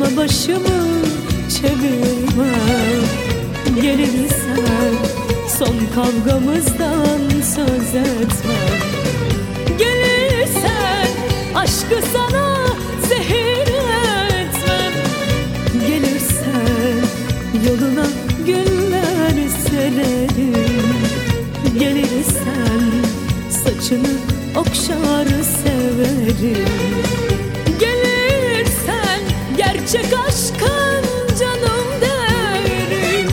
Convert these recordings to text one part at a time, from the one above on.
Korkma başımı çevirmem. Gelirsen son kavgamızdan söz etmem. Gelirsen aşkı sana zehir etmem. Gelirsen yoluna güller sererim. Gelirsen saçını okşar severim. Gelirsen gerçek aşkın canım derim.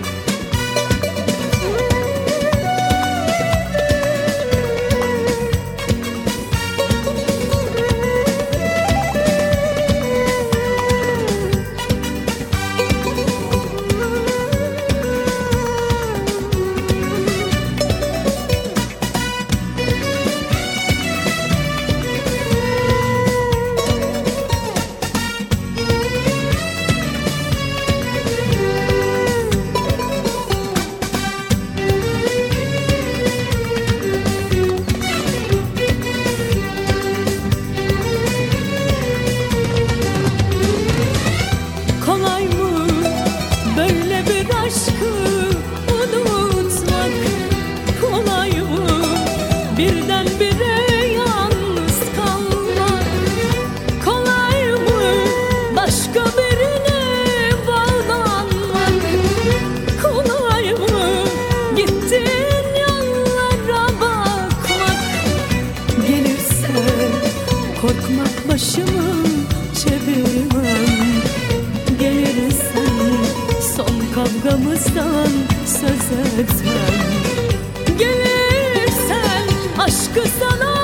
Birdenbire yalnız kalmak kolay mı? Başka birine bağlanmak kolay mı? Gittiğin yollara bakmak. Gelirsen korkmak başımı çevirmem. Gelirsen son kavgamızdan söz etmem. Gelirsen aşkı sana